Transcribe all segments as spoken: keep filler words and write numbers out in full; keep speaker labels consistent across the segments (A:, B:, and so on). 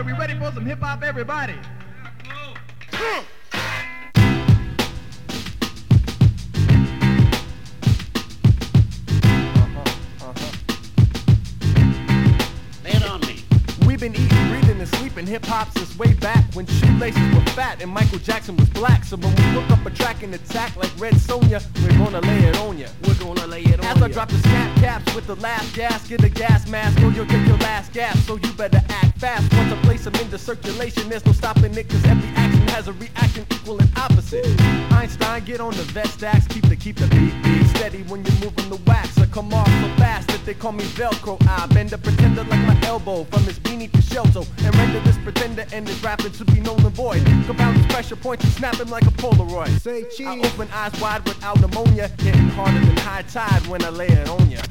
A: we ready for some hip hop, everybody? Yeah, we've been eating, breathing, and sleeping hip-hop since way back when shoelaces were fat and Michael Jackson was black. So when we hook up a track and attack like Red Sonja, we're gonna lay it on ya. We're gonna lay it on ya. As I drop the snap caps with the last gas, get a gas mask or you'll get your last gas. So you better act fast. Once I place them into circulation, there's no stopping it, cause every action has a reaction equal and opposite. Einstein, get on the vest axe, keep the, keep the beat, beat steady when you're moving the wax. I come off so fast that they call me Velcro. I bend a pretender like my elbow from his beanie to Shelto, and render this pretender and his rapping to be null and void. Compound his pressure points and snap him like a Polaroid. Say cheese. I open eyes wide without ammonia, getting harder than high tide when I lay it on ya.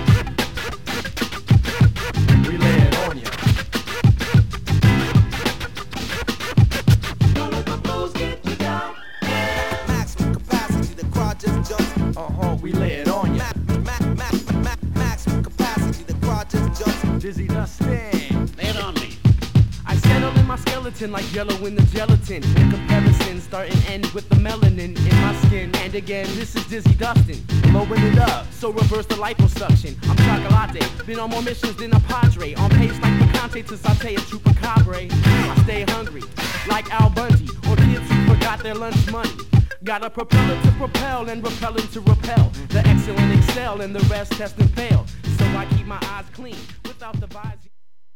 A: We lay it on ya. Don't let the blues get you down. Maximum capacity, the crowd just jumps. Uh-huh, we lay it on ya. Max, max, max, maximum capacity, the crowd just jumps. Dizzy Dustin.
B: Lay it on me.
C: I settle in my skeleton like yellow in the gelatin. In comparison, start and end with the melanin in my skin. And again, this is Dizzy Dustin, blowing it up, so reverse the liposuction. I'm chocolate, been on more missions than a padre. On pace like Picante to saute a chupacabra. I stay hungry, like Al Bundy, or kids who forgot their lunch money. Got a propeller to propel and repellent to repel. The excellent excel and the rest test and fail. So I keep my eyes clean without the visor.